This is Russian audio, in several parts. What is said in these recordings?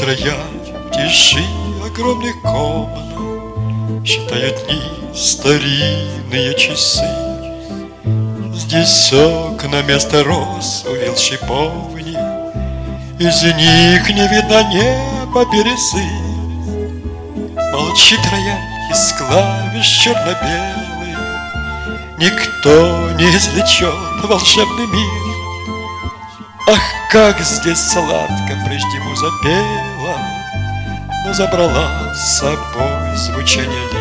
рояль, тиши огромных комнат, считают дни старинные часы. Здесь окна вместо роз увил шиповни, из них не видно неба бирюзы. Молчит рояль из клавиш черно-белый, никто не извлечет волшебный мир. Ах, как здесь сладко прежде муза пела, но забрала с собой звучание лир.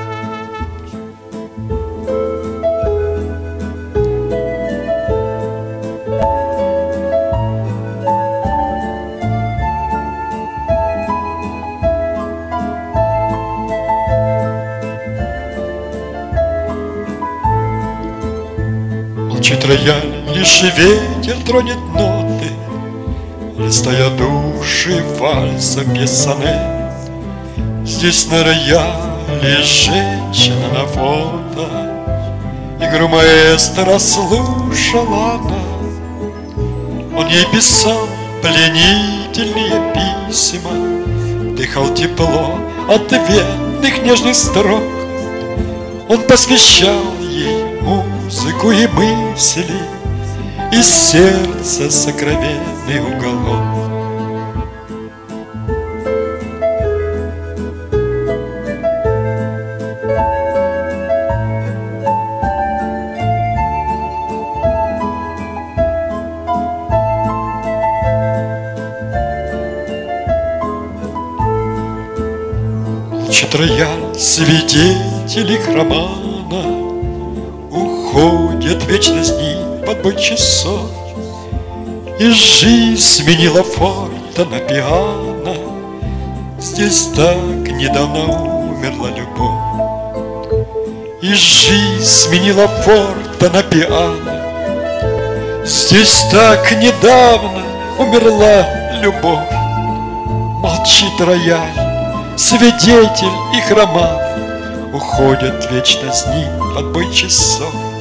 Молчит рояль, лишь ветер тронет ноты, листая души вальсом без сонет. Здесь на рояле женщина на фото, игру маэстро слушала она. Он ей писал пленительные письма, дыхал тепло ответных нежных строк. Он посвящал ей музыку и мысли, из сердца сокровенный уголок. Молчит рояль, свидетели их романа, уходят вечность дни под бой часов. И жизнь сменила форта на пиано, здесь так недавно умерла любовь. И жизнь сменила форта на пиано, здесь так недавно умерла любовь. Молчит рояль, свидетель их роман, уходят вечность дни под бой часов.